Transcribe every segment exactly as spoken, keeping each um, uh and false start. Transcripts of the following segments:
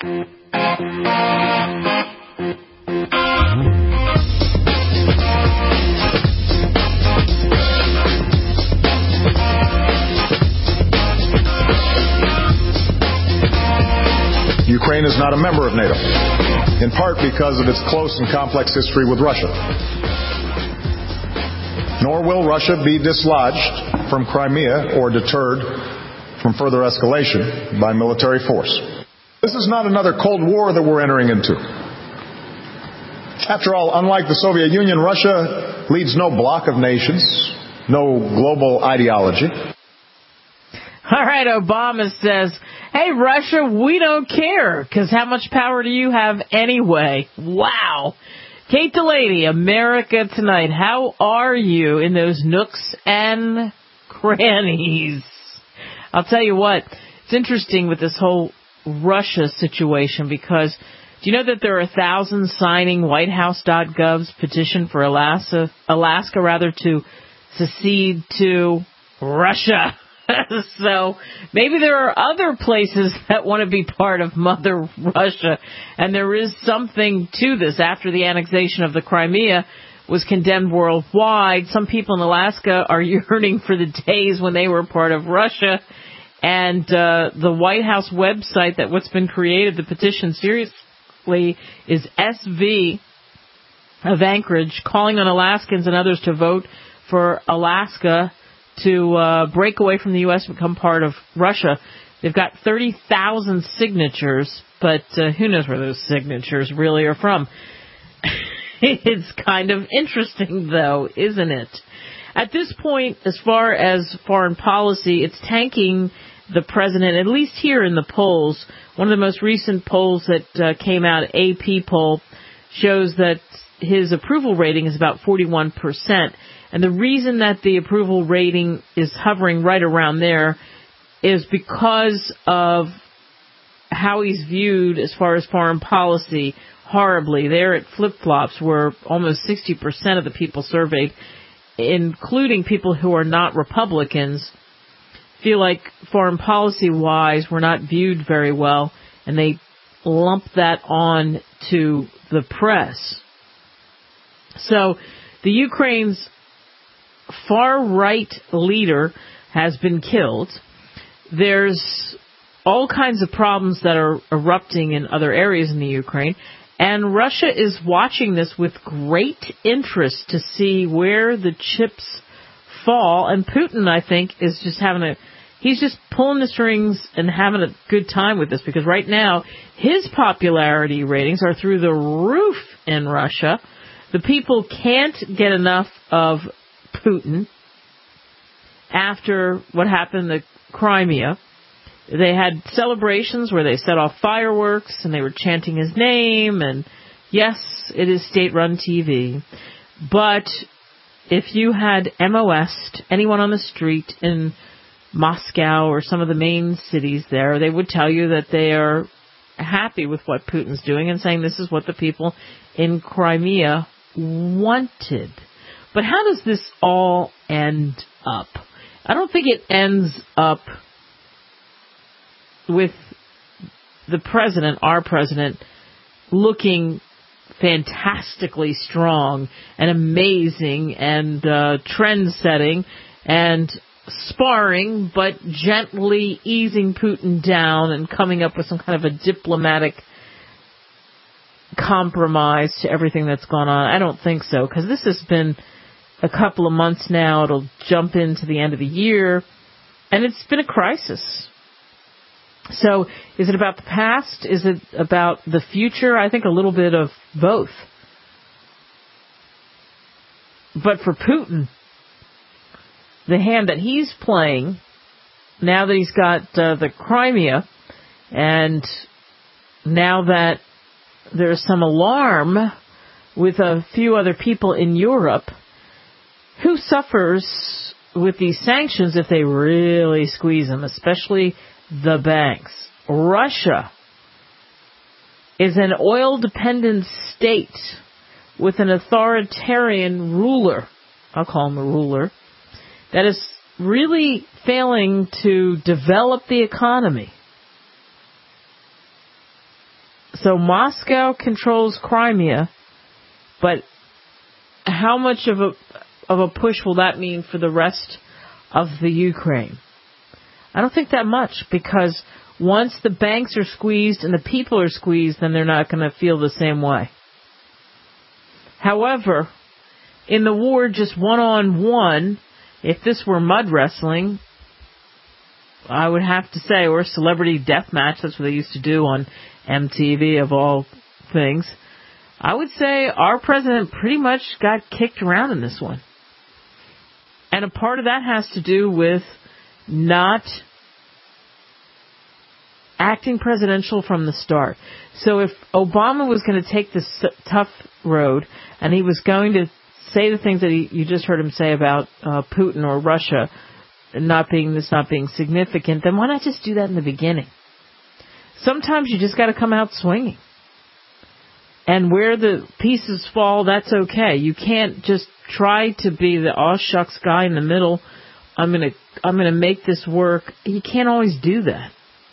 Ukraine is not a member of NATO, in part because of its close and complex history with Russia. Nor will Russia be dislodged from Crimea or deterred from further escalation by military force. This is not another Cold War that we're entering into. After all, unlike the Soviet Union, Russia leads no bloc of nations, no global ideology. All right, Obama says, hey, Russia, we don't care, because how much power do you have anyway? Wow. Kate Delaney, America Tonight. How are you in those nooks and crannies? I'll tell you what, it's interesting with this whole Russia situation, because do you know that there are a thousand signing White House dot gov's petition for Alaska, Alaska rather, to secede to Russia? So maybe there are other places that want to be part of Mother Russia, and there is something to this. After the annexation of the Crimea was condemned worldwide, some people in Alaska are yearning for the days when they were part of Russia, and uh, the White House website that what's been created, the petition seriously, is S V of Anchorage, calling on Alaskans and others to vote for Alaska to uh, break away from the U S and become part of Russia. They've got thirty thousand signatures, but uh, who knows where those signatures really are from. It's kind of interesting, though, isn't it? At this point, as far as foreign policy, it's tanking the president, at least here in the polls. One of the most recent polls that uh, came out, A P poll, shows that his approval rating is about forty-one percent. And the reason that the approval rating is hovering right around there is because of how he's viewed as far as foreign policy horribly. They're at flip-flops where almost sixty percent of the people surveyed, including people who are not Republicans, feel like foreign policy-wise we're not viewed very well, and they lump that on to the press. So the Ukraine's far-right leader has been killed. There's all kinds of problems that are erupting in other areas in the Ukraine, and Russia is watching this with great interest to see where the chips fall, and Putin, I think, is just having a, he's just pulling the strings and having a good time with this, because right now his popularity ratings are through the roof in Russia. The people can't get enough of Putin after what happened in the Crimea. They had celebrations where they set off fireworks and they were chanting his name, and yes, it is state-run T V. But if you had M O S'd anyone on the street in Moscow or some of the main cities there, they would tell you that they are happy with what Putin's doing and saying this is what the people in Crimea wanted. But how does this all end up? I don't think it ends up with the president, our president, looking fantastically strong and amazing and uh, trend-setting and sparring, but gently easing Putin down and coming up with some kind of a diplomatic compromise to everything that's gone on. I don't think so, because this has been a couple of months now. It'll jump into the end of the year, and it's been a crisis. So is it about the past? Is it about the future? I think a little bit of both. But for Putin, the hand that he's playing, now that he's got uh, the Crimea, and now that there's some alarm with a few other people in Europe, who suffers with these sanctions if they really squeeze them, especially the banks? Russia is an oil-dependent state with an authoritarian ruler, I'll call him a ruler, that is really failing to develop the economy. So Moscow controls Crimea, but how much of a of a push will that mean for the rest of the Ukraine? I don't think that much, because once the banks are squeezed and the people are squeezed, then they're not going to feel the same way. However, in the war just one-on-one, if this were mud wrestling, I would have to say, or celebrity death match, that's what they used to do on M T V of all things, I would say our president pretty much got kicked around in this one. And a part of that has to do with not acting presidential from the start. So if Obama was going to take this tough road, and he was going to say the things that he, you just heard him say about uh, Putin or Russia not being this not being significant, then why not just do that in the beginning? Sometimes you just got to come out swinging. And where the pieces fall, that's okay. You can't just try to be the aw shucks guy in the middle. I'm gonna I'm gonna make this work. You can't always do that.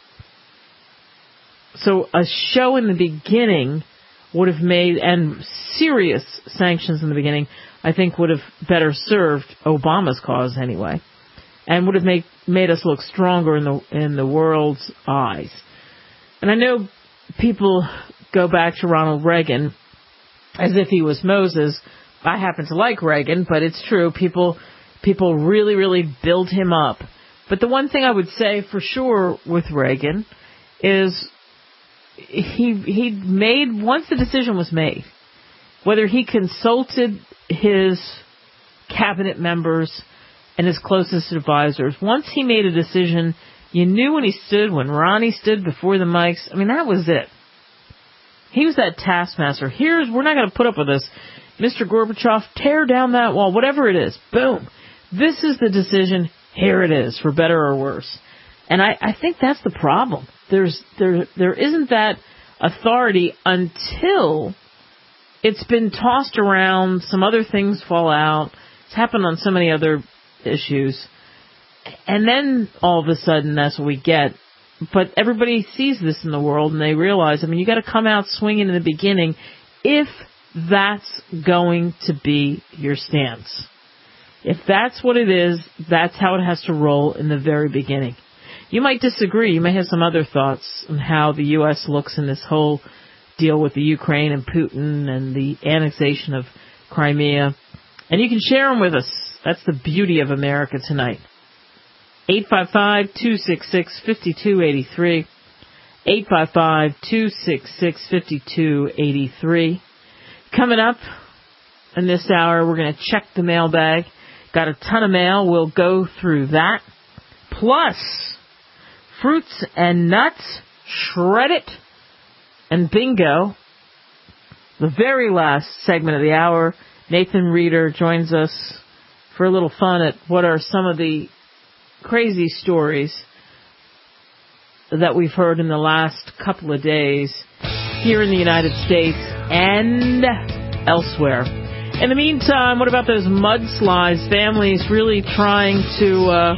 So a show in the beginning would have made, and serious sanctions in the beginning, I think would have better served Obama's cause anyway, and would have made made us look stronger in the in the world's eyes. And I know people go back to Ronald Reagan as if he was Moses. I happen to like Reagan, but it's true. People people really, really build him up. But the one thing I would say for sure with Reagan is he he made, once the decision was made, whether he consulted his cabinet members and his closest advisors, once he made a decision, you knew when he stood, when Ronnie stood before the mics. I mean, that was it. He was that taskmaster. Here's, we're not going to put up with this. Mister Gorbachev, tear down that wall, whatever it is. Boom. This is the decision. Here it is, for better or worse. And I, I think that's the problem. There's there there isn't that authority until it's been tossed around, some other things fall out. It's happened on so many other issues. And then all of a sudden that's what we get. But everybody sees this in the world and they realize, I mean, you got to come out swinging in the beginning if that's going to be your stance. If that's what it is, that's how it has to roll in the very beginning. You might disagree. You may have some other thoughts on how the U S looks in this whole deal with the Ukraine and Putin and the annexation of Crimea. And you can share them with us. That's the beauty of America tonight. eight five five, two six six, five two eight three. eight five five, two six six, five two eight three. Coming up in this hour, we're going to check the mailbag. Got a ton of mail. We'll go through that. Plus, fruits and nuts, shred it, and bingo. The very last segment of the hour, Nathan Reeder joins us for a little fun at what are some of the crazy stories that we've heard in the last couple of days here in the United States and elsewhere. In the meantime, what about those mudslides? Families really trying to uh,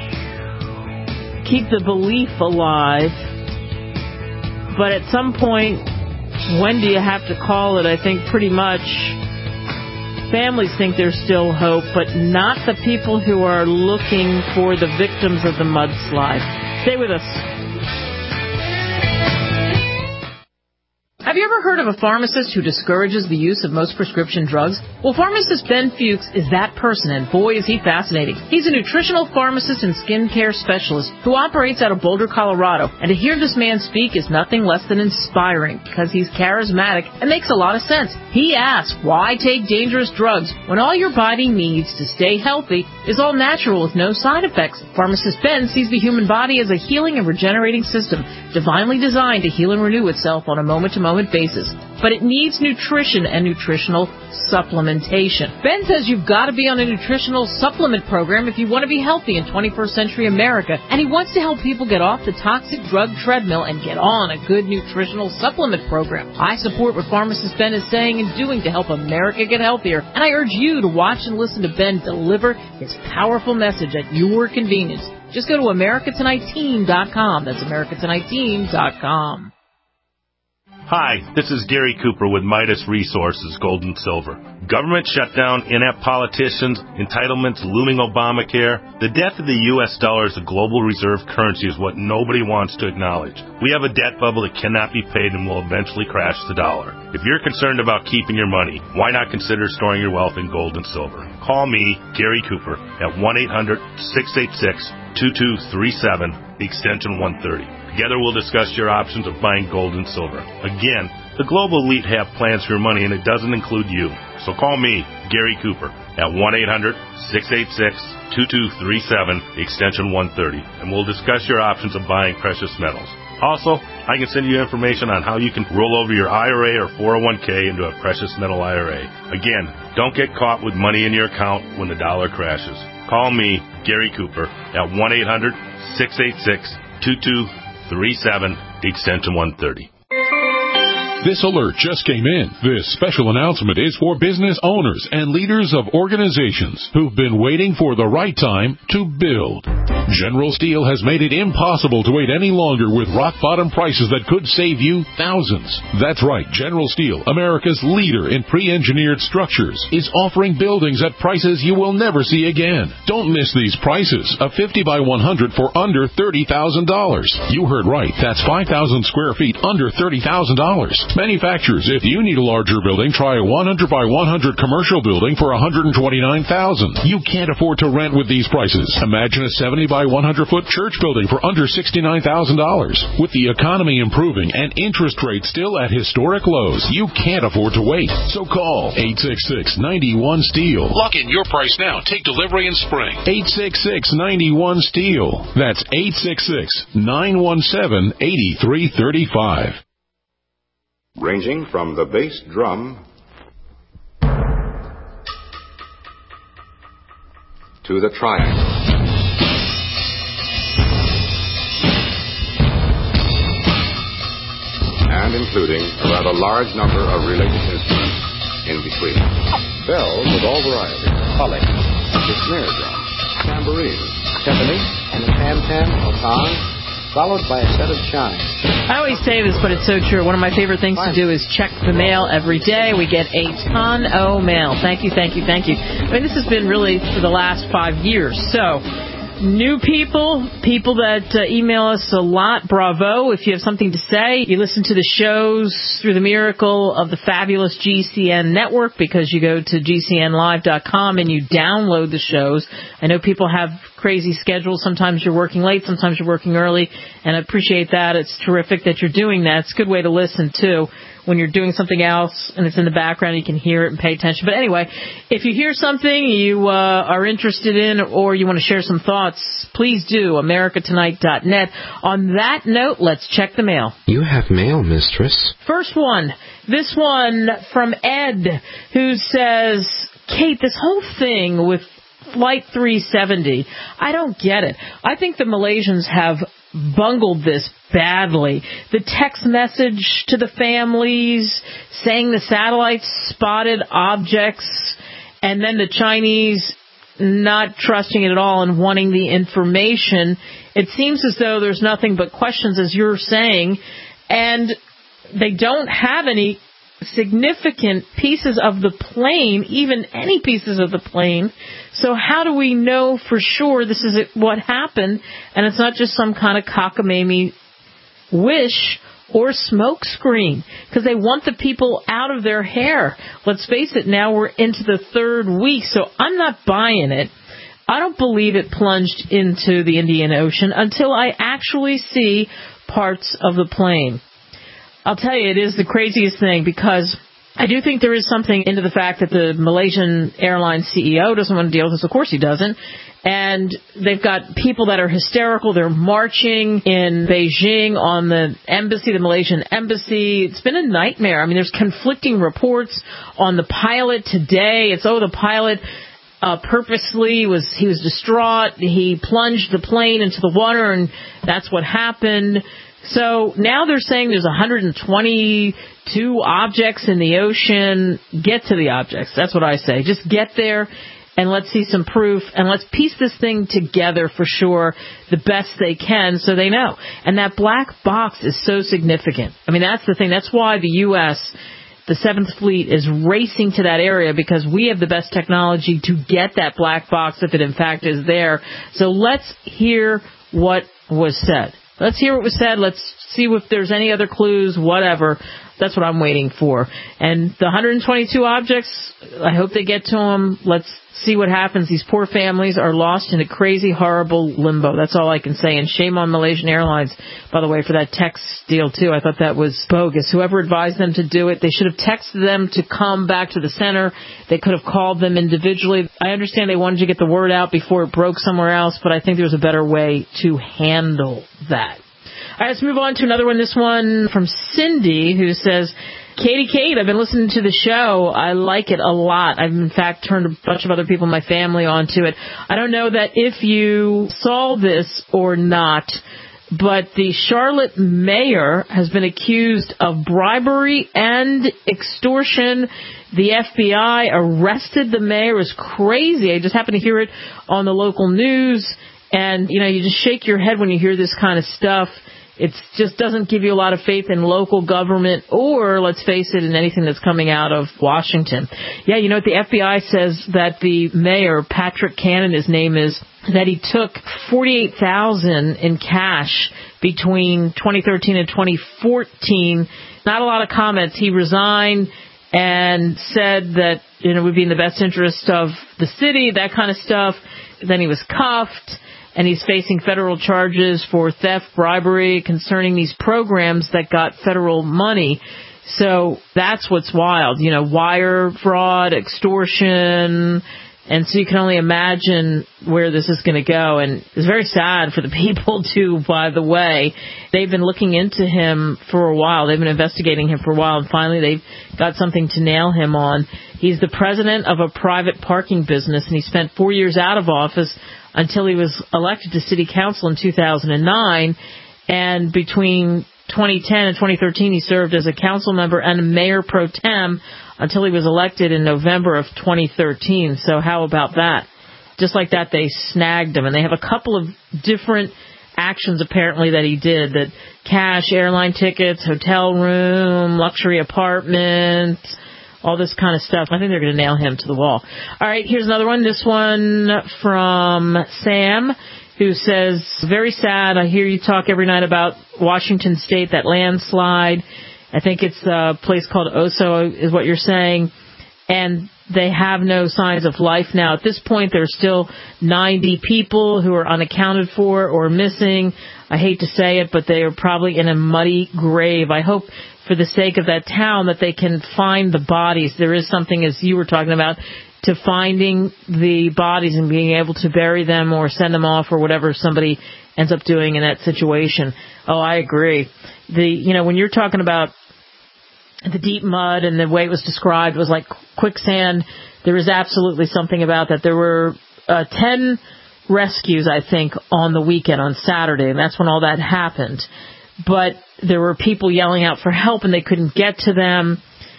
keep the belief alive. But at some point, when do you have to call it? I think pretty much families think there's still hope, but not the people who are looking for the victims of the mudslide. Stay with us. Have you ever heard of a pharmacist who discourages the use of most prescription drugs? Well, pharmacist Ben Fuchs is that person, and boy is he fascinating. He's a nutritional pharmacist and skincare specialist who operates out of Boulder, Colorado, and to hear this man speak is nothing less than inspiring because he's charismatic and makes a lot of sense. He asks, why take dangerous drugs when all your body needs to stay healthy is all natural with no side effects? Pharmacist Ben sees the human body as a healing and regenerating system, divinely designed to heal and renew itself on a moment-to-moment basis, but it needs nutrition and nutritional supplementation. Ben says you've got to be on a nutritional supplement program if you want to be healthy in twenty-first century America, and he wants to help people get off the toxic drug treadmill and get on a good nutritional supplement program. I support what pharmacist Ben is saying and doing to help America get healthier, and I urge you to watch and listen to Ben deliver his powerful message at your convenience. Just go to America Tonight Team dot com. That's America Tonight Team dot com. Hi, this is Gary Cooper with Midas Resources, Gold and Silver. Government shutdown, inept politicians, entitlements, looming Obamacare. The death of the U S dollar as a global reserve currency is what nobody wants to acknowledge. We have a debt bubble that cannot be paid and will eventually crash the dollar. If you're concerned about keeping your money, why not consider storing your wealth in gold and silver? Call me, Gary Cooper, at one eight hundred, six eight six, two two three seven, extension one thirty. Together we'll discuss your options of buying gold and silver. Again, the global elite have plans for your money, and it doesn't include you. So call me, Gary Cooper, at one eight hundred, six eight six, two two three seven, extension one thirty, and we'll discuss your options of buying precious metals. Also, I can send you information on how you can roll over your I R A or four oh one k into a precious metal I R A. Again, don't get caught with money in your account when the dollar crashes. Call me, Gary Cooper, at one eight hundred, six eight six, two two three seven, extension one thirty. This alert just came in. This special announcement is for business owners and leaders of organizations who've been waiting for the right time to build. General Steel has made it impossible to wait any longer with rock-bottom prices that could save you thousands. That's right. General Steel, America's leader in pre-engineered structures, is offering buildings at prices you will never see again. Don't miss these prices. A fifty by one hundred for under thirty thousand dollars. You heard right. That's five thousand square feet under thirty thousand dollars. Manufacturers, if you need a larger building, try a one hundred by one hundred commercial building for one hundred twenty-nine thousand dollars. You can't afford to rent with these prices. Imagine a seventy by one hundred foot church building for under sixty-nine thousand dollars. With the economy improving and interest rates still at historic lows, you can't afford to wait. So call eight six six, nine one, STEEL. Lock in your price now. Take delivery in spring. eight six six, nine one, STEEL. That's eight six six, nine one seven, eight three three five. Ranging from the bass drum to the triangle, and including a rather large number of related instruments in between. Bells of all varieties, holly, the snare drum, tambourine, timpani, and the tam-tam or tong, followed by a set of chimes. I always say this, but it's so true. One of my favorite things to do is check the mail every day. We get a ton of mail. Thank you, thank you, thank you. I mean, this has been really for the last five years. So, new people, people that uh, email us a lot, bravo. If you have something to say, you listen to the shows through the miracle of the fabulous G C N network, because you go to G C N live dot com and you download the shows. I know people have crazy schedules. Sometimes you're working late, sometimes you're working early, and I appreciate that. It's terrific that you're doing that. It's a good way to listen, too. When you're doing something else and it's in the background, you can hear it and pay attention. But anyway, if you hear something you uh, are interested in, or you want to share some thoughts, please do, America Tonight dot net. On that note, let's check the mail. You have mail, mistress. First one. This one from Ed, who says, Kate, this whole thing with Flight three seventy, I don't get it. I think the Malaysians have bungled this badly. The text message to the families saying the satellites spotted objects, and then the Chinese not trusting it at all and wanting the information. It seems as though there's nothing but questions, as you're saying, and they don't have any significant pieces of the plane, even any pieces of the plane. So how do we know for sure this is what happened, and it's not just some kind of cockamamie wish or smoke screen? Because they want the people out of their hair. Let's face it, now we're into the third week, so I'm not buying it. I don't believe it plunged into the Indian Ocean until I actually see parts of the plane. I'll tell you, it is the craziest thing, because I do think there is something into the fact that the Malaysian Airlines C E O doesn't want to deal with this. Of course he doesn't. And they've got people that are hysterical. They're marching in Beijing on the embassy, the Malaysian embassy. It's been a nightmare. I mean, there's conflicting reports on the pilot today. It's, oh, the pilot uh, purposely was, he was distraught. He plunged the plane into the water, and that's what happened. So now they're saying there's one hundred twenty-two objects in the ocean. Get to the objects. That's what I say. Just get there and let's see some proof, and let's piece this thing together for sure the best they can so they know. And that black box is so significant. I mean, that's the thing. That's why the U S, the Seventh Fleet, is racing to that area, because we have the best technology to get that black box if it in fact is there. So let's hear what was said. Let's hear what was said. Let's see if there's any other clues, whatever. That's what I'm waiting for. And the one hundred twenty-two objects, I hope they get to them. Let's see what happens. These poor families are lost in a crazy, horrible limbo. That's all I can say. And shame on Malaysian Airlines, by the way, for that text deal, too. I thought that was bogus. Whoever advised them to do it, they should have texted them to come back to the center. They could have called them individually. I understand they wanted to get the word out before it broke somewhere else, but I think there was a better way to handle that. All right, let's move on to another one. This one from Cindy, who says, Katie Kate, I've been listening to the show. I like it a lot. I've, in fact, turned a bunch of other people in my family onto it. I don't know that if you saw this or not, but the Charlotte mayor has been accused of bribery and extortion. The F B I arrested the mayor. It was crazy. I just happened to hear it on the local news. And, you know, you just shake your head when you hear this kind of stuff. It just doesn't give you a lot of faith in local government or, let's face it, in anything that's coming out of Washington. Yeah, you know what? The F B I says that the mayor, Patrick Cannon, his name is, that he took forty-eight thousand dollars in cash between twenty thirteen and twenty fourteen. Not a lot of comments. He resigned and said that, you know, it would be in the best interest of the city, that kind of stuff. Then he was cuffed. And he's facing federal charges for theft, bribery, concerning these programs that got federal money. So that's what's wild. You know, wire fraud, extortion. And so you can only imagine where this is going to go. And it's very sad for the people, too, by the way. They've been looking into him for a while. They've been investigating him for a while. And finally, they've got something to nail him on. He's the president of a private parking business, and he spent four years out of office until he was elected to city council in two thousand nine. And between twenty ten and twenty thirteen, he served as a council member and a mayor pro tem until he was elected in November of twenty thirteen. So how about that? Just like that, they snagged him. And they have a couple of different actions, apparently, that he did. That cash, airline tickets, hotel room, luxury apartment, all this kind of stuff. I think they're going to nail him to the wall. All right, here's another one. This one from Sam, who says, very sad. I hear you talk every night about Washington State, that landslide. I think it's a place called Oso is what you're saying. And they have no signs of life now. At this point, there's still ninety people who are unaccounted for or missing. I hate to say it, but they are probably in a muddy grave. I hope for the sake of that town that they can find the bodies. There is something, as you were talking about, to finding the bodies and being able to bury them or send them off or whatever somebody ends up doing in that situation. Oh, I agree. The, you know, when you're talking about the deep mud and the way it was described was like quicksand, there is absolutely something about that. There were uh, ten rescues, I think, on the weekend, on Saturday, and that's when all that happened. But there were people yelling out for help, and they couldn't get to them.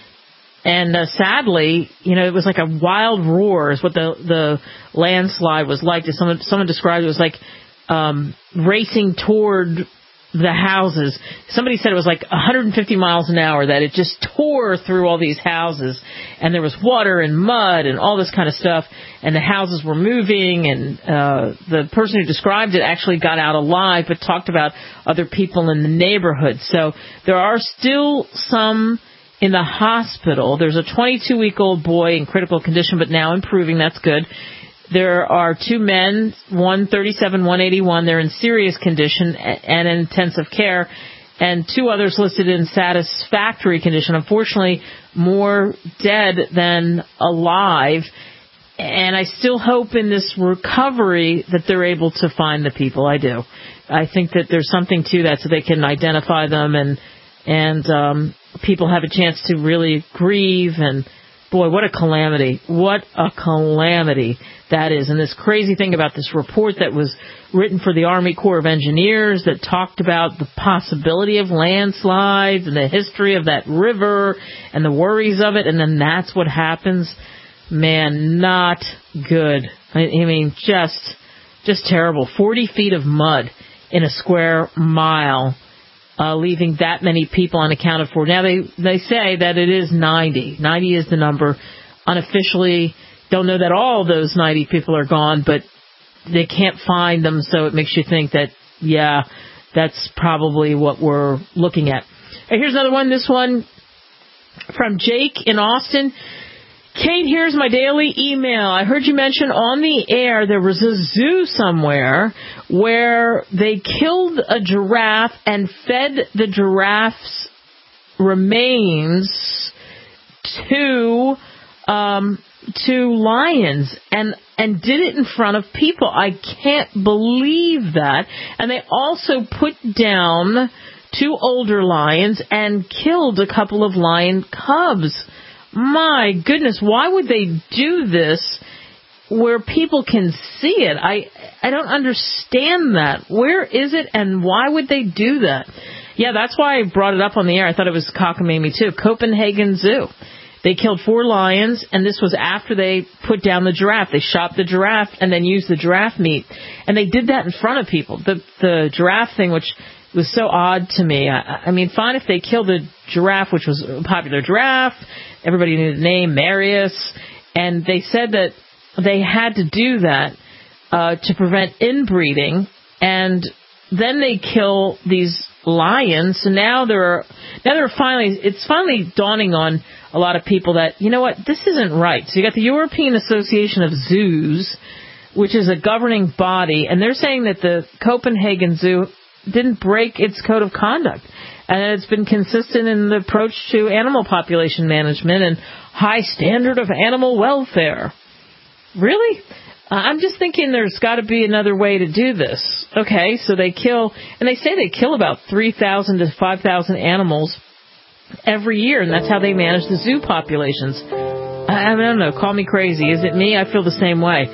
And uh, sadly, you know, it was like a wild roar is what the the landslide was like. Someone, someone described it was like um, racing toward the houses. Somebody said it was like one hundred fifty miles an hour, that it just tore through all these houses. And there was water and mud and all this kind of stuff. And the houses were moving. And uh, the person who described it actually got out alive, but talked about other people in the neighborhood. So there are still some in the hospital. There's a twenty-two-week-old boy in critical condition, but now improving. That's good. There are two men, one thirty-seven, one eighty-one. They're in serious condition and in intensive care, and two others listed in satisfactory condition. Unfortunately, more dead than alive. And I still hope in this recovery that they're able to find the people. I do. I think that there's something to that, so they can identify them and and um, people have a chance to really grieve. And boy, what a calamity. What a calamity that is. And this crazy thing about this report that was written for the Army Corps of Engineers that talked about the possibility of landslides and the history of that river and the worries of it. And then that's what happens. Man, not good. I, I mean, just, just terrible. forty feet of mud in a square mile, uh, leaving that many people unaccounted for. Now, they, they say that it is ninety. ninety is the number. Unofficially, don't know that all of those ninety people are gone, but they can't find them, so it makes you think that, yeah, that's probably what we're looking at. And here's another one. This one from Jake in Austin. Kate, here's my daily email. I heard you mention on the air there was a zoo somewhere where they killed a giraffe and fed the giraffe's remains to um, to lions and and did it in front of people. I can't believe that. And they also put down two older lions and killed a couple of lion cubs. My goodness, why would they do this where people can see it? I I don't understand that. Where is it and why would they do that? Yeah, that's why I brought it up on the air. I thought it was cockamamie too. Copenhagen Zoo. They killed four lions, and this was after they put down the giraffe. They shot the giraffe and then used the giraffe meat. And they did that in front of people. The the giraffe thing, which was so odd to me. I, I mean, fine if they killed the giraffe, which was a popular giraffe. Everybody knew the name, Marius. And they said that they had to do that uh, to prevent inbreeding. And then they kill these lions. So now they're, now they're finally, it's finally dawning on a lot of people that, you know what, this isn't right. So you got the European Association of Zoos, which is a governing body, and they're saying that the Copenhagen Zoo didn't break its code of conduct. And it's been consistent in the approach to animal population management and high standard of animal welfare. Really? Uh, I'm just thinking there's got to be another way to do this. Okay, so they kill, and they say they kill about three thousand to five thousand animals every year, and that's how they manage the zoo populations. I, I don't know, call me crazy. Is it me? I feel the same way.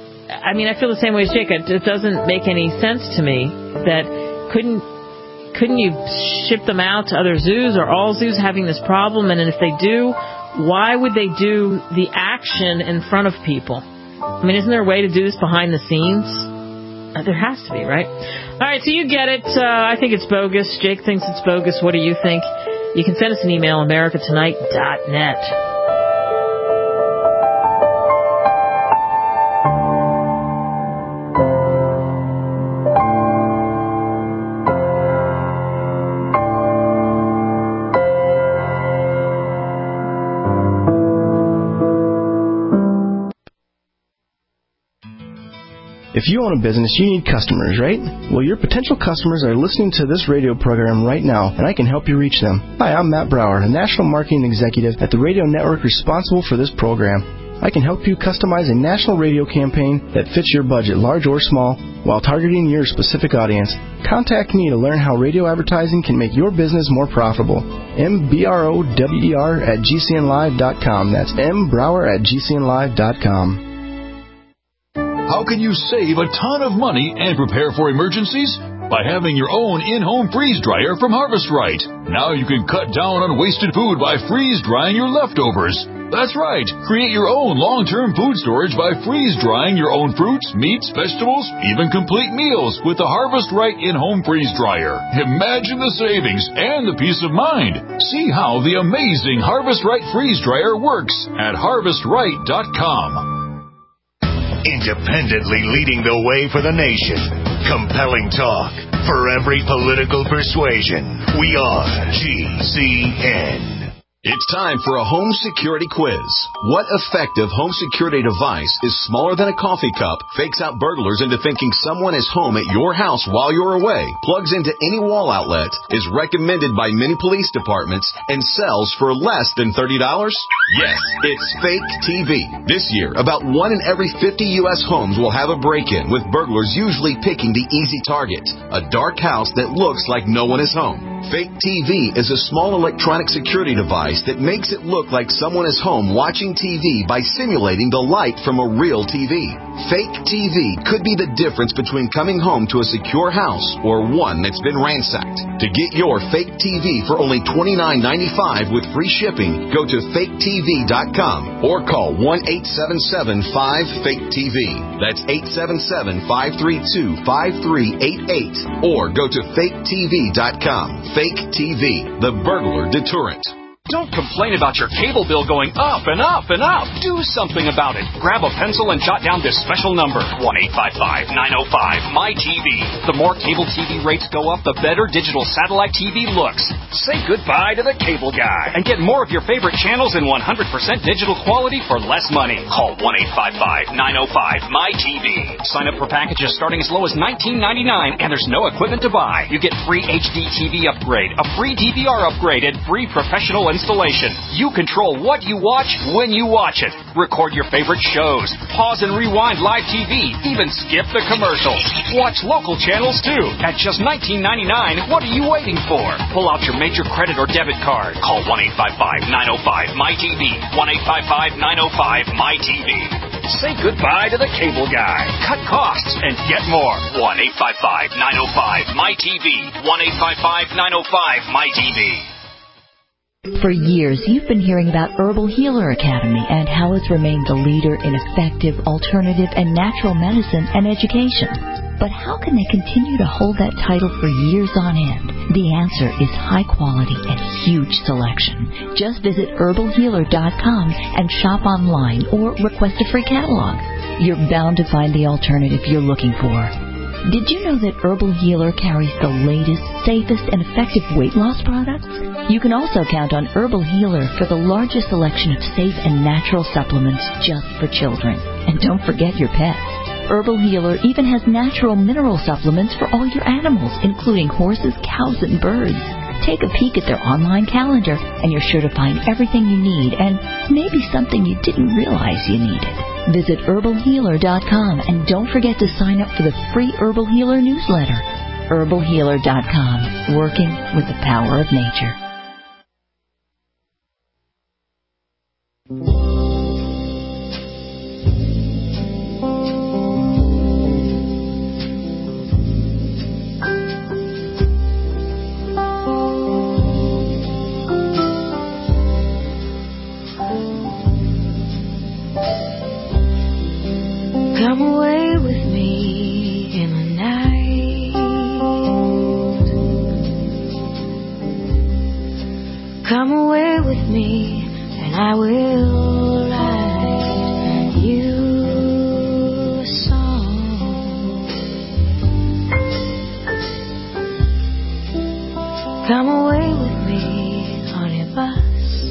I mean, I feel the same way as Jake. It, it doesn't make any sense to me that couldn't couldn't you ship them out to other zoos? Are all zoos having this problem? And if they do, why would they do the action in front of people? I mean, isn't there a way to do this behind the scenes? Uh, there has to be, right? All right, so you get it. Uh, I think it's bogus. Jake thinks it's bogus. What do you think? You can send us an email, america tonight dot net. If you own a business, you need customers, right? Well, your potential customers are listening to this radio program right now, and I can help you reach them. Hi, I'm Matt Brower, a national marketing executive at the radio network responsible for this program. I can help you customize a national radio campaign that fits your budget, large or small, while targeting your specific audience. Contact me to learn how radio advertising can make your business more profitable. M B R O W E R at G C N live dot com. That's M Brower at G C N live dot com. How can you save a ton of money and prepare for emergencies? By having your own in-home freeze dryer from Harvest Right. Now you can cut down on wasted food by freeze drying your leftovers. That's right. Create your own long-term food storage by freeze drying your own fruits, meats, vegetables, even complete meals with the Harvest Right in-home freeze dryer. Imagine the savings and the peace of mind. See how the amazing Harvest Right freeze dryer works at harvest right dot com. Independently leading the way for the nation. Compelling talk for every political persuasion. We are G C N. It's time for a home security quiz. What effective home security device is smaller than a coffee cup, fakes out burglars into thinking someone is home at your house while you're away, plugs into any wall outlet, is recommended by many police departments, and sells for less than thirty dollars? Yes, it's Fake T V. This year, about one in every fifty U S homes will have a break-in, with burglars usually picking the easy target, a dark house that looks like no one is home. Fake T V is a small electronic security device that makes it look like someone is home watching T V by simulating the light from a real T V. Fake T V could be the difference between coming home to a secure house or one that's been ransacked. To get your fake T V for only twenty-nine ninety-five with free shipping, go to fake T V dot com or call one eight seven seven five fake T V. That's eight seven seven, five three two, five three eight eight. Or go to fake T V dot com. Fake T V, the burglar deterrent. Don't complain about your cable bill going up and up and up. Do something about it. Grab a pencil and jot down this special number, one eight five five, nine oh five, M Y T V. The more cable T V rates go up, the better digital satellite T V looks. Say goodbye to the cable guy and get more of your favorite channels in one hundred percent digital quality for less money. Call one eight five five, nine oh five, M Y T V. Sign up for packages starting as low as nineteen ninety-nine, and there's no equipment to buy. You get free H D T V upgrade, a free D V R upgrade, and free professional installation. You control what you watch when you watch it. Record your favorite shows. Pause and rewind live T V. Even skip the commercials. Watch local channels too. At just nineteen ninety-nine, what are you waiting for? Pull out your major credit or debit card. Call one eight five five, nine oh five, M Y T V. one eight five five, nine oh five, M Y T V. Say goodbye to the cable guy. Cut costs and get more. one eight five five, nine oh five, M Y T V. one eight five five, nine oh five, M Y T V. For years, you've been hearing about Herbal Healer Academy and how it's remained the leader in effective, alternative, and natural medicine and education. But how can they continue to hold that title for years on end? The answer is high quality and huge selection. Just visit herbal healer dot com and shop online or request a free catalog. You're bound to find the alternative you're looking for. Did you know that Herbal Healer carries the latest, safest, and effective weight loss products? You can also count on Herbal Healer for the largest selection of safe and natural supplements just for children. And don't forget your pets. Herbal Healer even has natural mineral supplements for all your animals, including horses, cows, and birds. Take a peek at their online calendar, and you're sure to find everything you need and maybe something you didn't realize you needed. Visit herbal healer dot com and don't forget to sign up for the free Herbal Healer newsletter. herbal healer dot com, working with the power of nature. Come away with me in the night. Come away with me and I will write you a song. Come away with me on your bus.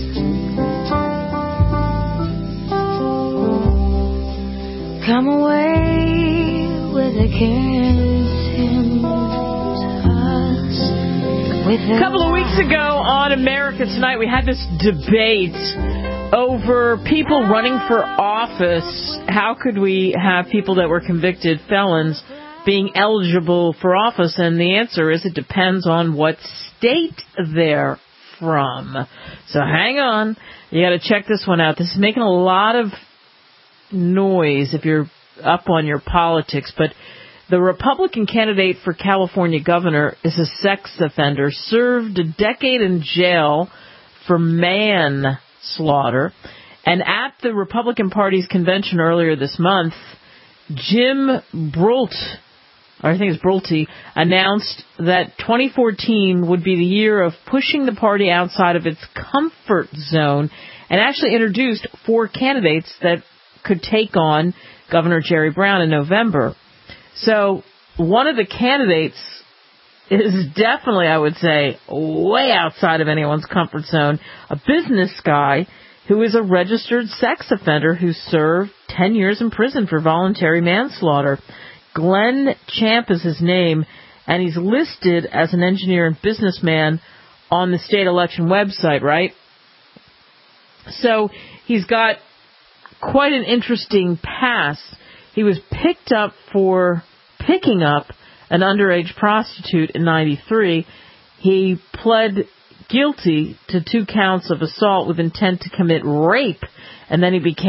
Come away with a hint us. With a couple of weeks ago on America Tonight, we had this debate over people running for office. How could we have people that were convicted felons being eligible for office? And the answer is it depends on what state they're from. So hang on. You got to check this one out. This is making a lot of noise if you're up on your politics, but the Republican candidate for California governor is a sex offender, served a decade in jail for manslaughter, and at the Republican Party's convention earlier this month, Jim Brult, or I think it's Brulte, announced that twenty fourteen would be the year of pushing the party outside of its comfort zone, and actually introduced four candidates that could take on Governor Jerry Brown in November. So one of the candidates is definitely, I would say, way outside of anyone's comfort zone. A business guy who is a registered sex offender who served ten years in prison for voluntary manslaughter. Glenn Champ is his name, and he's listed as an engineer and businessman on the state election website, right? So he's got quite an interesting past. He was picked up for picking up an underage prostitute in ninety-three. He pled guilty to two counts of assault with intent to commit rape, and then he became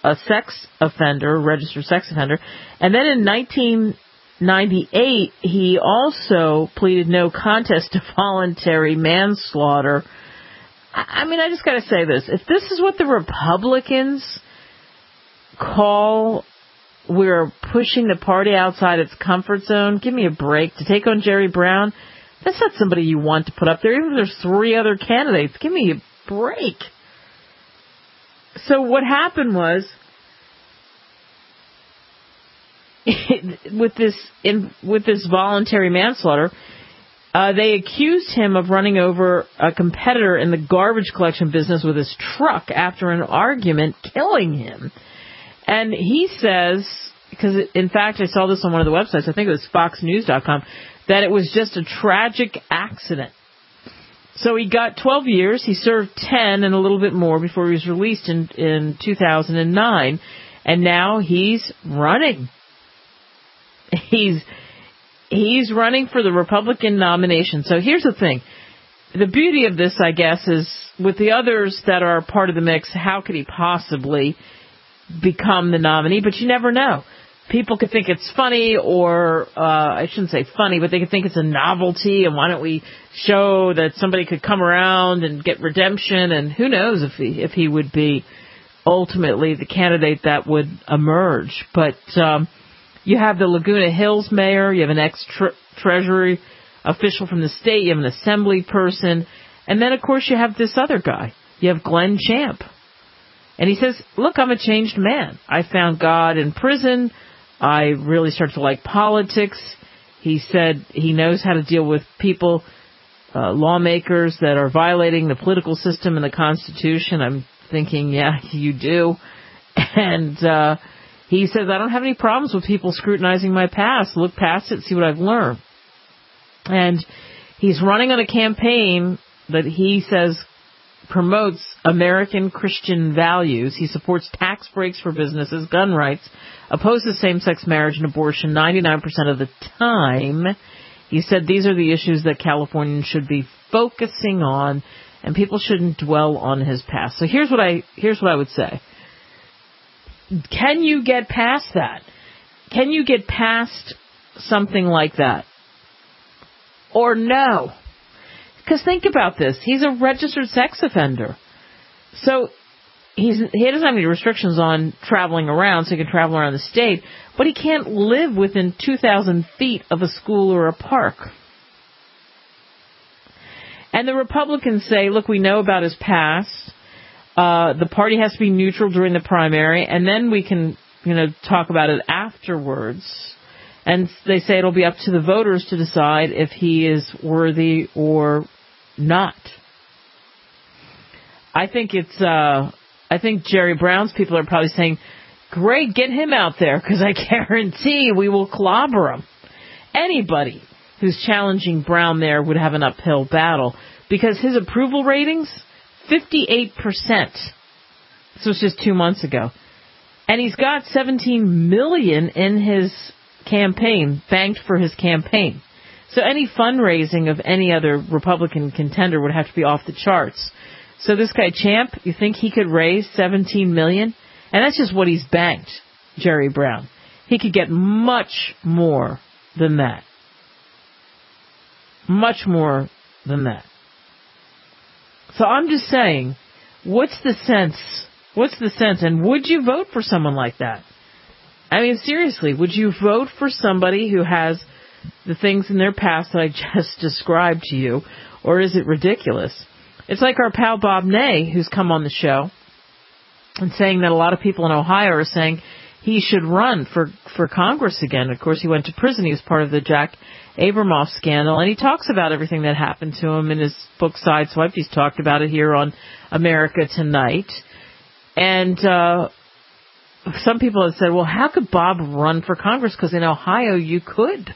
a sex offender, a registered sex offender. And then in nineteen ninety-eight, he also pleaded no contest to voluntary manslaughter. I mean, I just got to say this. If this is what the Republicans call we're pushing the party outside its comfort zone, give me a break. To take on Jerry Brown, that's not somebody you want to put up there. Even if there's three other candidates, give me a break. So what happened was, with this in, with this voluntary manslaughter, uh, they accused him of running over a competitor in the garbage collection business with his truck after an argument, killing him. And he says, because in fact I saw this on one of the websites, I think it was fox news dot com, that it was just a tragic accident. So he got twelve years. He served ten and a little bit more before he was released in, in two thousand nine. And now he's running. He's he's running for the Republican nomination. So here's the thing. The beauty of this, I guess, is with the others that are part of the mix, how could he possibly become the nominee? But you never know. People could think it's funny, or uh, I shouldn't say funny, but they could think it's a novelty, and why don't we show that somebody could come around and get redemption, and who knows if he, if he would be ultimately the candidate that would emerge. But um, you have the Laguna Hills mayor, you have an ex-treasury official from the state, you have an assembly person, and then, of course, you have this other guy. You have Glenn Champ. And he says, look, I'm a changed man. I found God in prison. I really started to like politics. He said he knows how to deal with people, uh, lawmakers that are violating the political system and the Constitution. I'm thinking, yeah, you do. And uh, he says, I don't have any problems with people scrutinizing my past. Look past it, see what I've learned. And he's running on a campaign that he says promotes American Christian values. He supports tax breaks for businesses, gun rights, opposes same-sex marriage and abortion ninety-nine percent of the time. He said these are the issues that Californians should be focusing on, and people shouldn't dwell on his past. So here's what I here's what I would say. Can you get past that? Can you get past something like that? Or no? Because think about this. He's a registered sex offender. So he's, he doesn't have any restrictions on traveling around, so he can travel around the state, but he can't live within two thousand feet of a school or a park. And the Republicans say, look, we know about his past. Uh, the party has to be neutral during the primary, and then we can, you know, talk about it afterwards. And they say it'll be up to the voters to decide if he is worthy or not. I think it's, uh, I think Jerry Brown's people are probably saying, great, get him out there, because I guarantee we will clobber him. Anybody who's challenging Brown there would have an uphill battle, because his approval ratings, fifty-eight percent. This was just two months ago. And he's got seventeen million dollars in his campaign, banked for his campaign. So any fundraising of any other Republican contender would have to be off the charts. So this guy Champ, you think he could raise seventeen million dollars? And that's just what he's banked, Jerry Brown. He could get much more than that. Much more than that. So I'm just saying, what's the sense? What's the sense? And would you vote for someone like that? I mean, seriously, would you vote for somebody who has the things in their past that I just described to you, or is it ridiculous? It's like our pal Bob Ney, who's come on the show, and saying that a lot of people in Ohio are saying he should run for, for Congress again. Of course, he went to prison. He was part of the Jack Abramoff scandal, and he talks about everything that happened to him in his book Sideswiped. He's talked about it here on America Tonight. And uh some people have said, well, how could Bob run for Congress? Because in Ohio, you could.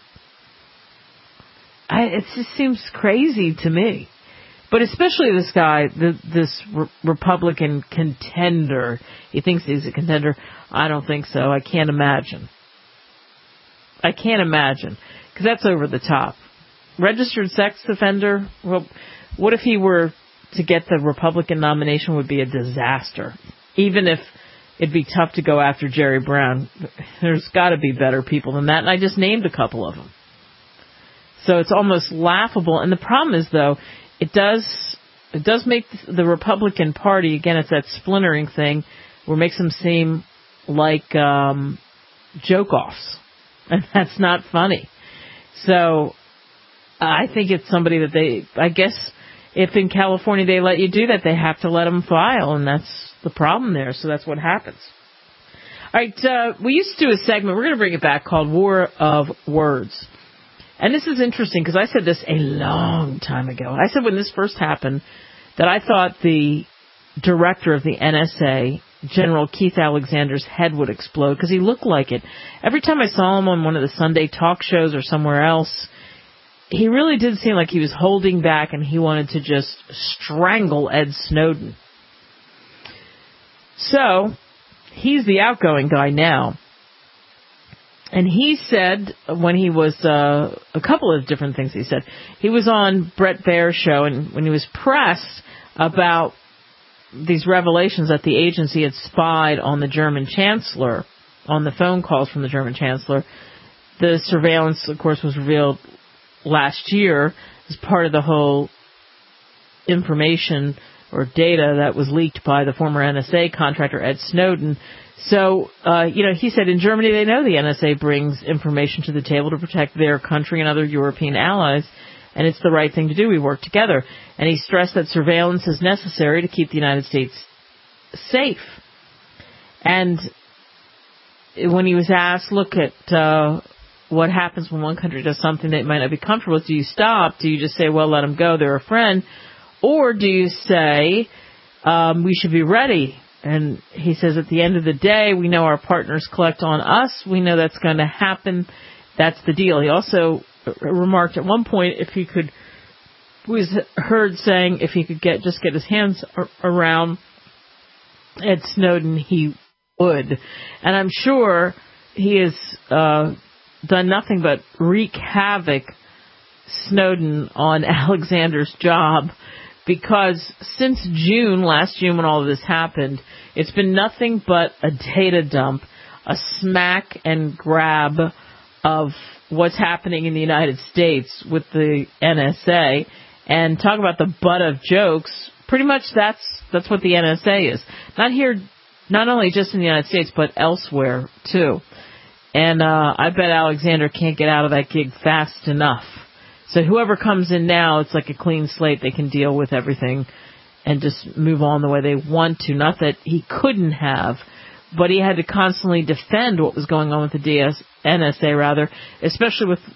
I, it just seems crazy to me. But especially this guy, the, this re- Republican contender. He thinks he's a contender. I don't think so. I can't imagine. I can't imagine. Because that's over the top. Registered sex offender? Well, what if he were to get the Republican nomination? Would be a disaster. Even if it'd be tough to go after Jerry Brown. There's got to be better people than that, and I just named a couple of them. So it's almost laughable. And the problem is, though, it does it does make the Republican Party, again, it's that splintering thing, where it makes them seem like um, joke-offs. And that's not funny. So I think it's somebody that they, I guess, if in California they let you do that, they have to let them file, and that's the problem there. So that's what happens. All right, uh, we used to do a segment, we're going to bring it back, called War of Words. And this is interesting because I said this a long time ago. I said when this first happened that I thought the director of the N S A, General Keith Alexander's head would explode because he looked like it. Every time I saw him on one of the Sunday talk shows or somewhere else, he really did seem like he was holding back and he wanted to just strangle Ed Snowden. So, he's the outgoing guy now. And he said, when he was, uh, a couple of different things he said. He was on Bret Baier's show, and when he was pressed about these revelations that the agency had spied on the German chancellor, on the phone calls from the German chancellor, the surveillance, of course, was revealed last year as part of the whole information or data that was leaked by the former N S A contractor Ed Snowden. So, uh, you know, he said in Germany they know the N S A brings information to the table to protect their country and other European allies, and it's the right thing to do. We work together. And he stressed that surveillance is necessary to keep the United States safe. And when he was asked, look at uh, what happens when one country does something that might not be comfortable with, do you stop? Do you just say, well, let them go, they're a friend? Or do you say, um, we should be ready? And he says, at the end of the day, we know our partners collect on us. We know that's going to happen. That's the deal. He also remarked at one point if he could, was heard saying if he could get just get his hands around Ed Snowden, he would. And I'm sure he has uh, done nothing but wreak havoc, Snowden, on Alexander's job. Because since June, last June when all of this happened, it's been nothing but a data dump, a smack and grab of what's happening in the United States with the N S A. And talk about the butt of jokes, pretty much that's that's what the N S A is. Not here, not only just in the United States, but elsewhere, too. And uh, I bet Alexander can't get out of that gig fast enough. So whoever comes in now, it's like a clean slate. They can deal with everything and just move on the way they want to. Not that he couldn't have, but he had to constantly defend what was going on with the D S, N S A, rather, especially with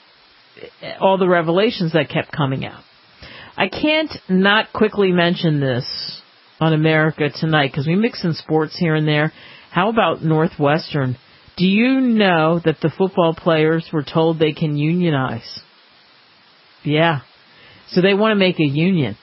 all the revelations that kept coming out. I can't not quickly mention this on America Tonight because we mix in sports here and there. How about Northwestern? Do you know that the football players were told they can unionize? Yeah. So they want to make a union.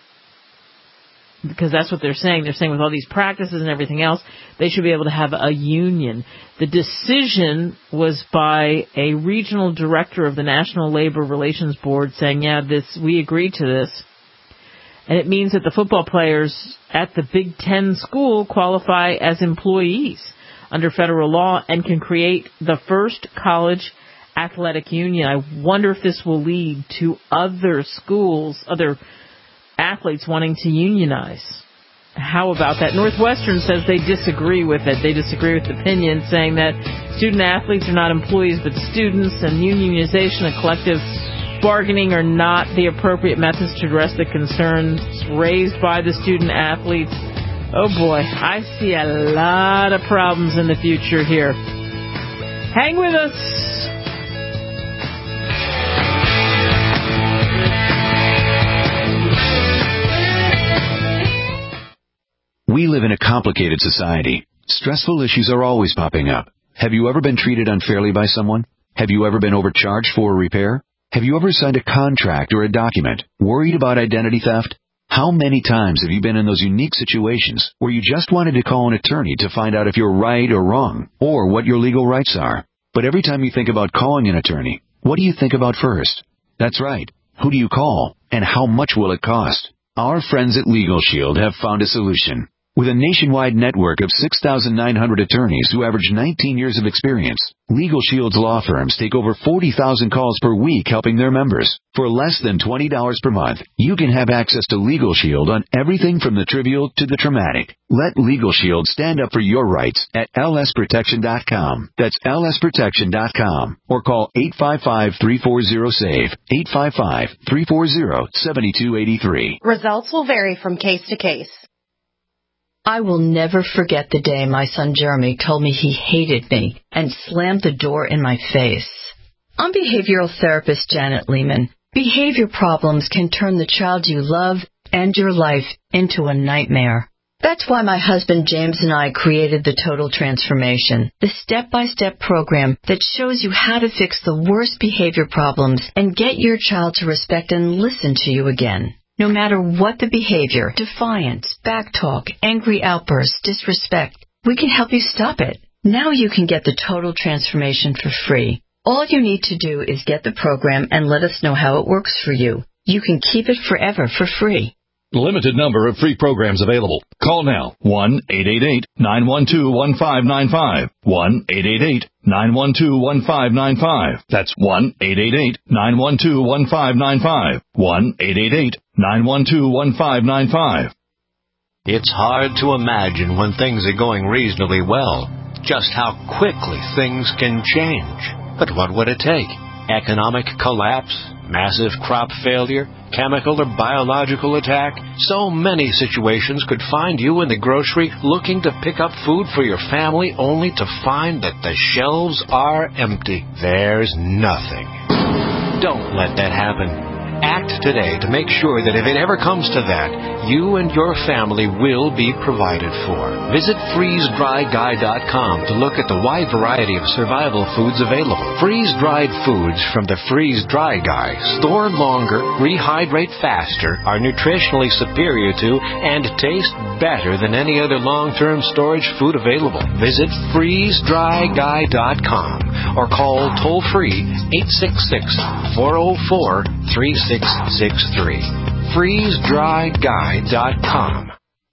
Because that's what they're saying. They're saying with all these practices and everything else, they should be able to have a union. The decision was by a regional director of the National Labor Relations Board saying, yeah, this we agreed to this. And it means that the football players at the Big Ten school qualify as employees under federal law and can create the first college athletic union. I wonder if this will lead to other schools, other athletes wanting to unionize. How about that? Northwestern says they disagree with it. They disagree with the opinion, saying that student athletes are not employees but students, and unionization and collective bargaining are not the appropriate methods to address the concerns raised by the student athletes. Oh boy, I see a lot of problems in the future here. Hang with us. We live in a complicated society. Stressful issues are always popping up. Have you ever been treated unfairly by someone? Have you ever been overcharged for a repair? Have you ever signed a contract or a document worried about identity theft? How many times have you been in those unique situations where you just wanted to call an attorney to find out if you're right or wrong, or what your legal rights are? But every time you think about calling an attorney, what do you think about first? That's right. Who do you call, and how much will it cost? Our friends at Legal Shield have found a solution. With a nationwide network of six thousand nine hundred attorneys who average nineteen years of experience, Legal Shield's law firms take over forty thousand calls per week helping their members. For less than twenty dollars per month, you can have access to Legal Shield on everything from the trivial to the traumatic. Let Legal Shield stand up for your rights at L S protection dot com. That's L S protection dot com. Or call eight five five, three four zero, S A V E, eight five five, three four zero, seven two eight three. Results will vary from case to case. I will never forget the day my son Jeremy told me he hated me and slammed the door in my face. I'm behavioral therapist Janet Lehman. Behavior problems can turn the child you love and your life into a nightmare. That's why my husband James and I created the Total Transformation, the step-by-step program that shows you how to fix the worst behavior problems and get your child to respect and listen to you again. No matter what the behavior, defiance, backtalk, angry outbursts, disrespect, we can help you stop it. Now you can get the Total Transformation for free. All you need to do is get the program and let us know how it works for you. You can keep it forever for free. Limited number of free programs available. Call now. one eight eight eight, nine one two, one five nine five. one eight eight eight, nine one two, one five nine five. That's one eight eight eight, nine one two, one five nine five. one eight eight eight, nine one two, one five nine five. It's hard to imagine when things are going reasonably well, just how quickly things can change. But what would it take? Economic collapse? Massive crop failure? Chemical or biological attack? So many situations could find you in the grocery looking to pick up food for your family only to find that the shelves are empty. There's nothing. Don't let that happen. Act today to make sure that if it ever comes to that, you and your family will be provided for. Visit freeze dry guy dot com to look at the wide variety of survival foods available. Freeze-dried foods from the Freeze Dry Guy store longer, rehydrate faster, are nutritionally superior to, and taste better than any other long-term storage food available. Visit freeze dry guy dot com or call toll-free eight six six, four zero four, three six six three. freeze dry guy dot com.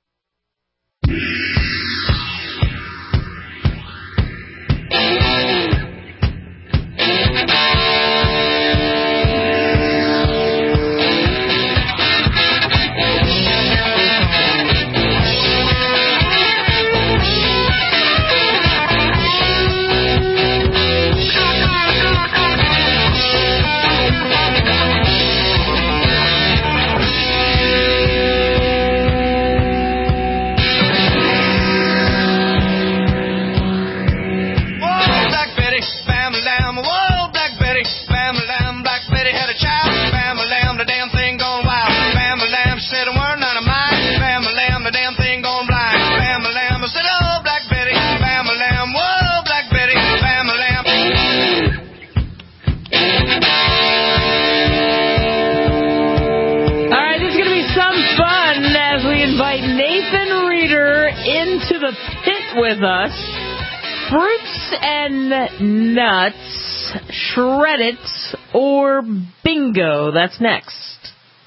With us, fruits and nuts, shred it or bingo. That's next.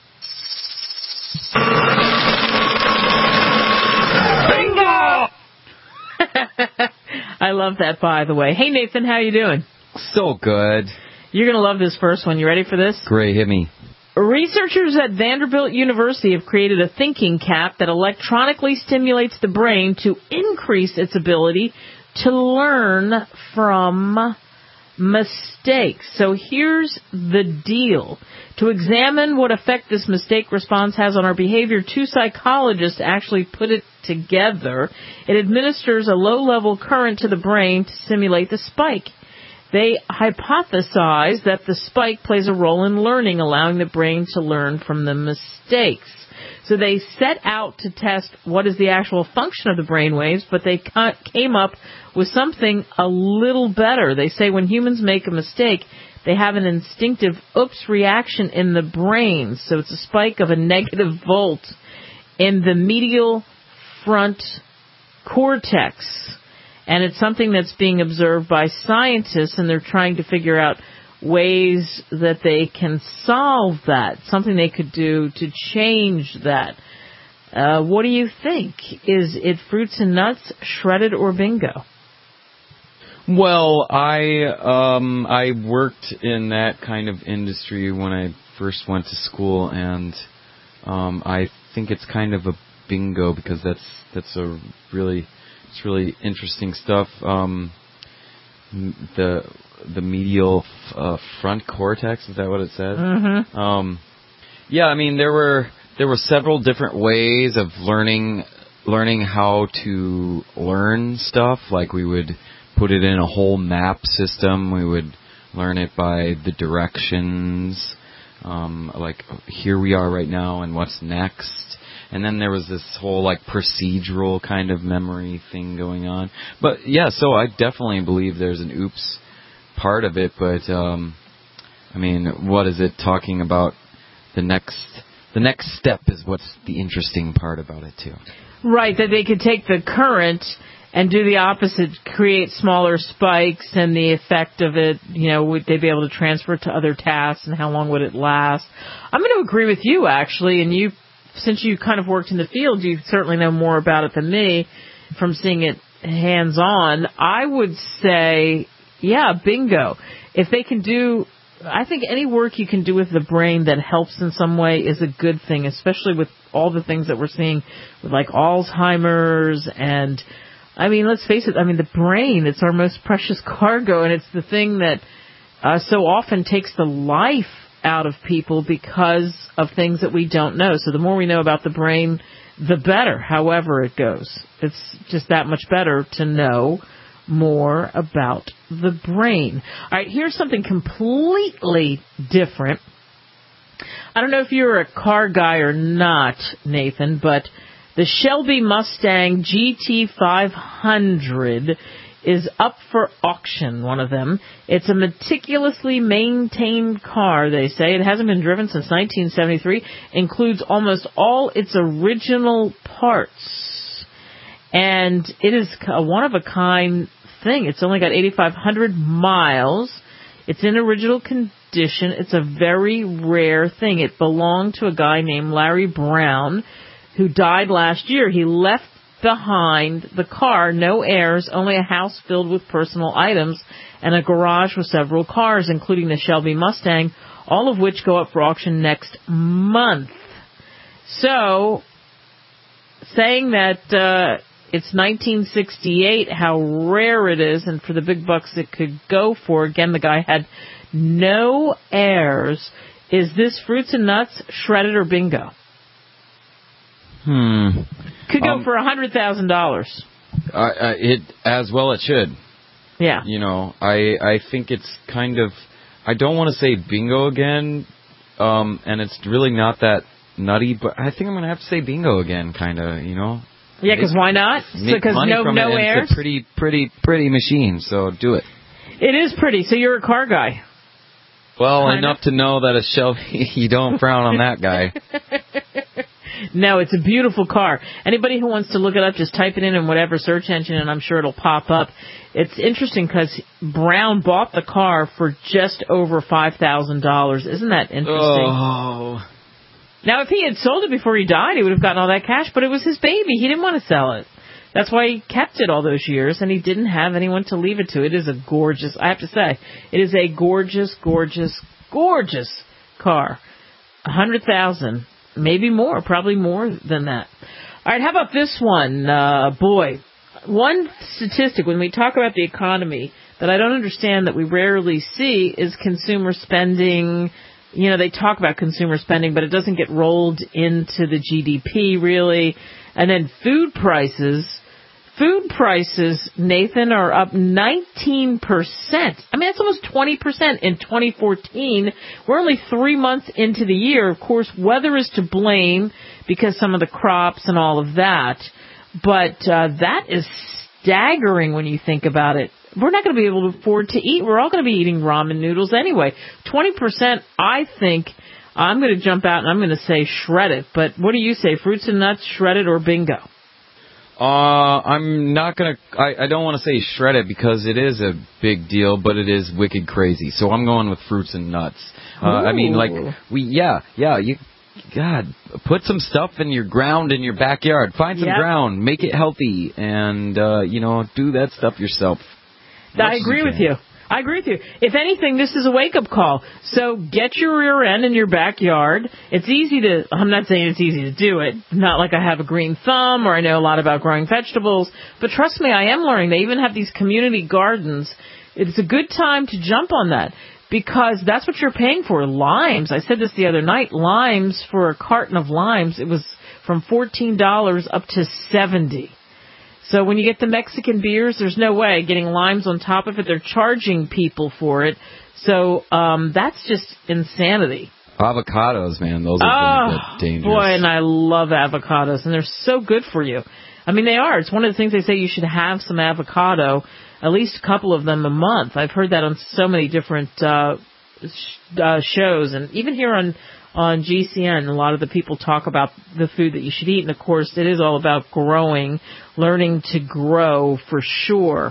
Bingo! I love that, by the way. Hey, Nathan, how you doing? So good. You're going to love this first one. You ready for this? Great, hit me. Researchers at Vanderbilt University have created a thinking cap that electronically stimulates the brain to increase its ability to learn from mistakes. So here's the deal. To examine what effect this mistake response has on our behavior, two psychologists actually put it together. It administers a low-level current to the brain to simulate the spike. They hypothesize that the spike plays a role in learning, allowing the brain to learn from the mistakes. So they set out to test what is the actual function of the brain waves, but they came up with something a little better. They say when humans make a mistake, they have an instinctive oops reaction in the brain. So it's a spike of a negative volt in the medial front cortex. And it's something that's being observed by scientists, and they're trying to figure out ways that they can solve that, something they could do to change that. Uh, what do you think? Is it fruits and nuts, shredded, or bingo? Well, I um, I worked in that kind of industry when I first went to school, and um, I think it's kind of a bingo because that's that's a really it's really interesting stuff. Um, the the medial uh, front cortex, is that what it says? Mm-hmm. Um, yeah, I mean there were there were several different ways of learning learning how to learn stuff. Like we would put it in a whole map system. We would learn it by the directions, um, like here we are right now and what's next. And then there was this whole like procedural kind of memory thing going on. But yeah, so I definitely believe there's an oops part of it. But um, I mean, what is it talking about? The next, the next step is what's the interesting part about it too. Right, that they could take the current and do the opposite, create smaller spikes, and the effect of it, you know, would they be able to transfer it to other tasks, and how long would it last? I'm going to agree with you, actually, and you, since you kind of worked in the field, you certainly know more about it than me from seeing it hands-on. I would say, yeah, bingo. If they can do, I think any work you can do with the brain that helps in some way is a good thing, especially with all the things that we're seeing with like Alzheimer's and, I mean, let's face it, I mean, the brain, it's our most precious cargo, and it's the thing that uh, so often takes the life out of people because of things that we don't know. So the more we know about the brain, the better, however it goes. It's just that much better to know more about the brain. All right, here's something completely different. I don't know if you're a car guy or not, Nathan, but the Shelby Mustang G T five hundred is up for auction, one of them. It's a meticulously maintained car, they say. It hasn't been driven since nineteen seventy-three, includes almost all its original parts. And it is a one-of-a-kind thing. It's only got eighty-five hundred miles. It's in original condition. It's a very rare thing. It belonged to a guy named Larry Brown, who died last year. He left behind the car, no heirs, only a house filled with personal items, and a garage with several cars, including the Shelby Mustang, all of which go up for auction next month. So, saying that uh, it's nineteen sixty-eight, how rare it is, and for the big bucks it could go for, again, the guy had no heirs. Is this fruits and nuts, shredded, or bingo? Hmm. Could go um, for a hundred thousand dollars. Uh, uh, it as well. It should. Yeah. You know, I I think it's kind of. I don't want to say bingo again, um, and it's really not that nutty. But I think I'm going to have to say bingo again, kind of. You know. Yeah, because why not? Because so, no no it, heirs. It's a pretty pretty pretty machine. So do it. It is pretty. So you're a car guy. Well, kind enough of. to know that a Shelby. You don't frown on that guy. No, it's a beautiful car. Anybody who wants to look it up, just type it in in whatever search engine, and I'm sure it'll pop up. It's interesting because Brown bought the car for just over five thousand dollars. Isn't that interesting? Oh. Now, if he had sold it before he died, he would have gotten all that cash, but it was his baby. He didn't want to sell it. That's why he kept it all those years, and he didn't have anyone to leave it to. It is a gorgeous, I have to say, it is a gorgeous, gorgeous, gorgeous car. A hundred thousand. Maybe more, probably more than that. All right, how about this one? Uh, boy, one statistic when we talk about the economy that I don't understand that we rarely see is consumer spending. You know, they talk about consumer spending, but it doesn't get rolled into the G D P really. And then food prices. Food prices, Nathan, are up nineteen percent. I mean, that's almost twenty percent in twenty fourteen. We're only three months into the year. Of course, weather is to blame because some of the crops and all of that. But uh, that is staggering when you think about it. We're not going to be able to afford to eat. We're all going to be eating ramen noodles anyway. twenty percent, I think, I'm going to jump out and I'm going to say shredded. But what do you say, fruits and nuts, shredded, or bingo? Uh, I'm not gonna. I, I don't want to say shredded because it is a big deal, but it is wicked crazy. So I'm going with fruits and nuts. Uh, I mean, like we, yeah, yeah. You God, put some stuff in your ground in your backyard. Find some Yep. ground, make it healthy, and uh, you know, do that stuff yourself. I agree with you. I agree with you. If anything, this is a wake-up call. So get your rear end in your backyard. It's easy to, I'm not saying it's easy to do it. Not like I have a green thumb or I know a lot about growing vegetables. But trust me, I am learning. They even have these community gardens. It's a good time to jump on that because that's what you're paying for. Limes. I said this the other night. Limes, for a carton of limes, it was from fourteen dollars up to seventy dollars. So when you get the Mexican beers, there's no way getting limes on top of it. They're charging people for it. So um, that's just insanity. Avocados, man, those are oh, going to get dangerous. Boy, and I love avocados, and they're so good for you. I mean, they are. It's one of the things they say you should have some avocado, at least a couple of them a month. I've heard that on so many different uh, sh- uh, shows, and even here on on G C N, a lot of the people talk about the food that you should eat, and of course, it is all about growing, learning to grow for sure,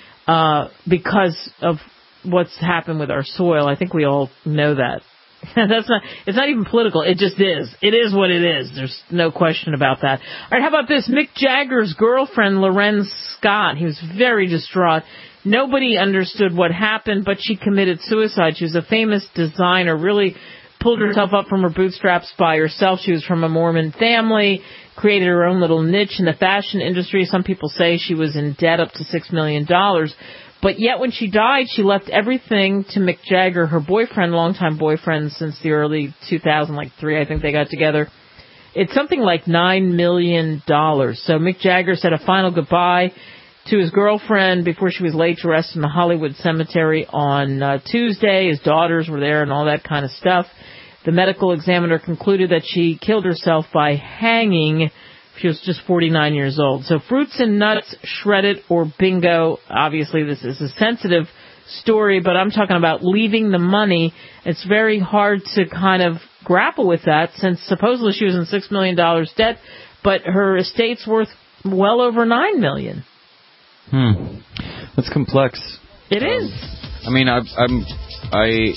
uh, because of what's happened with our soil. I think we all know that. That's not, it's not even political. It just is. It is what it is. There's no question about that. All right, how about this? Mick Jagger's girlfriend, Lorenz Scott, he was very distraught. Nobody understood what happened, but she committed suicide. She was a famous designer, really pulled herself up from her bootstraps by herself. She was from a Mormon family, created her own little niche in the fashion industry. Some people say she was in debt up to six million dollars. But yet when she died, she left everything to Mick Jagger, her boyfriend, longtime boyfriend since the early two thousand, like three, I think they got together. It's something like nine million dollars. So Mick Jagger said a final goodbye to his girlfriend before she was laid to rest in the Hollywood Cemetery on uh, Tuesday. His daughters were there and all that kind of stuff. The medical examiner concluded that she killed herself by hanging. She was just forty-nine years old. So fruits and nuts, shredded or bingo. Obviously, this is a sensitive story, but I'm talking about leaving the money. It's very hard to kind of grapple with that since supposedly she was in six million dollars debt, but her estate's worth well over nine million dollars. Hmm. That's complex. It is. I mean, I, I'm, I,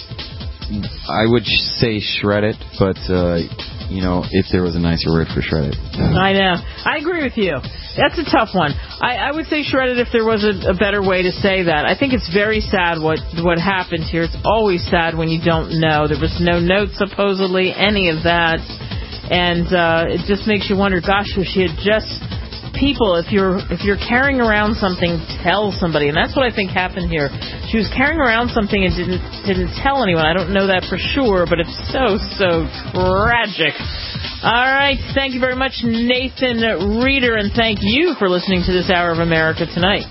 I would say shred it, but, uh, you know, if there was a nicer word for shred it. I know. I agree with you. That's a tough one. I, I would say shred it if there was a, a better way to say that. I think it's very sad what, what happened here. It's always sad when you don't know. There was no note, supposedly, any of that. And uh, it just makes you wonder, gosh, if she had just... People, if you're if you're carrying around something, tell somebody, and that's what I think happened here. She was carrying around something and didn't didn't tell anyone. I don't know that for sure, but it's so so tragic. All right, thank you very much, Nathan Reeder, and thank you for listening to this Hour of America Tonight.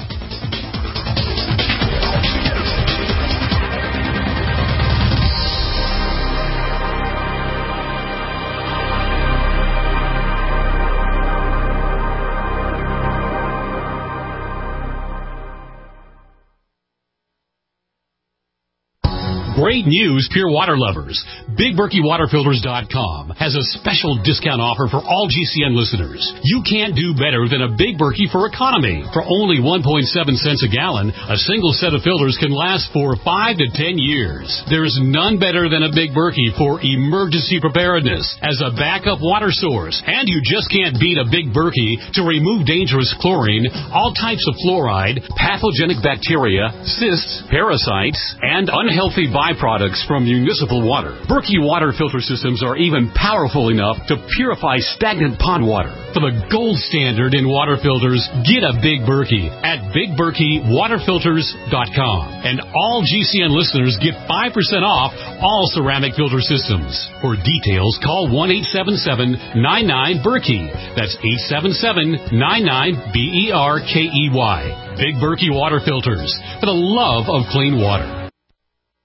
Great news, Pure Water lovers. Big Berkey Water Filters dot com has a special discount offer for all G C N listeners. You can't do better than a Big Berkey for economy. For only one point seven cents a gallon, a single set of filters can last for five to ten years. There's none better than a Big Berkey for emergency preparedness as a backup water source. And you just can't beat a Big Berkey to remove dangerous chlorine, all types of fluoride, pathogenic bacteria, cysts, parasites, and unhealthy byproducts from municipal water. Berkey water filter systems are even powerful enough to purify stagnant pond water. For the gold standard in water filters, get a Big Berkey at Big Berkey Water Filters dot com. And all G C N listeners get five percent off all ceramic filter systems. For details, call one eight seven seven, nine nine, Berkey. That's eight seven seven, nine nine, B E R K E Y. Big Berkey Water Filters, for the love of clean water.